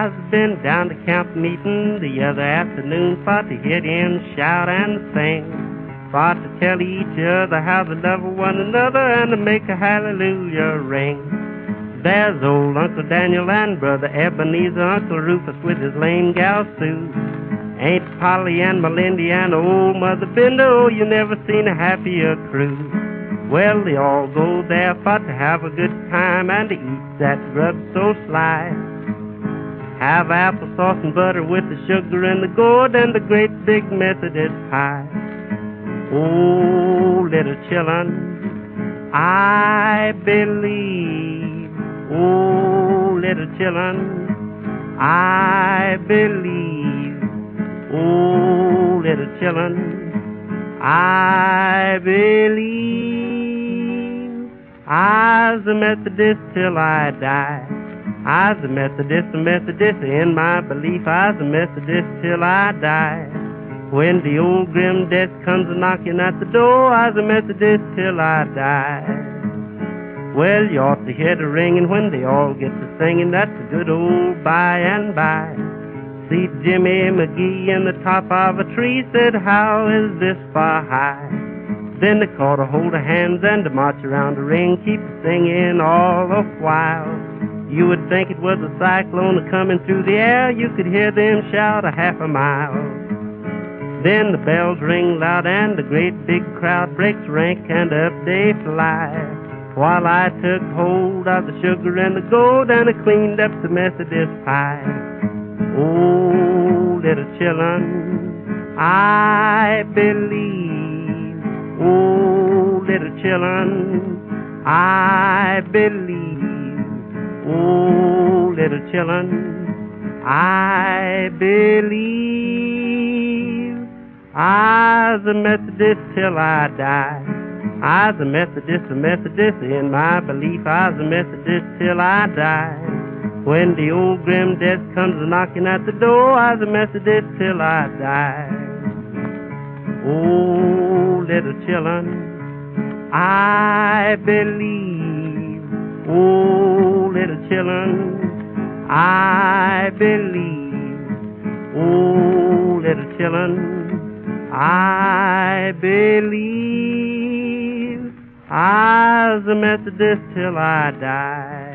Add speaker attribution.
Speaker 1: I've been down to camp meeting the other afternoon for to hear them shout and sing, for to tell each other how they love one another and to make a hallelujah ring. There's old Uncle Daniel and Brother Ebenezer, Uncle Rufus with his lame gal Sue, Aunt Polly and Melindy and old Mother Bender. Oh, you never seen a happier crew. Well, they all go there for to have a good time and to eat that grub so sly. Have applesauce and butter with the sugar and the gourd and the great big Methodist pie. Oh, little children, I believe. Oh, little children, I believe. Oh, little children, I believe. I's a Methodist till I die. I's a Methodist in my belief. I's a Methodist till I die. When the old grim death comes a-knocking at the door, I's a Methodist till I die. Well, you ought to hear the ringing when they all get to singing. That's a good old by and by. See Jimmy McGee in the top of a tree, said, how is this far high? Then they caught a hold of hands and to march around the ring, keep singing all the while. You would think it was a cyclone coming through the air. You could hear them shout a half a mile. Then the bells ring loud and the great big crowd breaks rank and up they fly, while I took hold of the sugar and the gold and I cleaned up the Methodist pie. Oh, little children, I believe. Oh, little children, I believe. Oh, little children, I believe. I's a Methodist till I die. I's a Methodist in my belief. I's a Methodist till I die. When the old grim death comes a-knocking at the door, I's a Methodist till I die. Oh, little children, I believe. Oh, little children, I believe. Oh, little children, I believe. I's a Methodist till I die.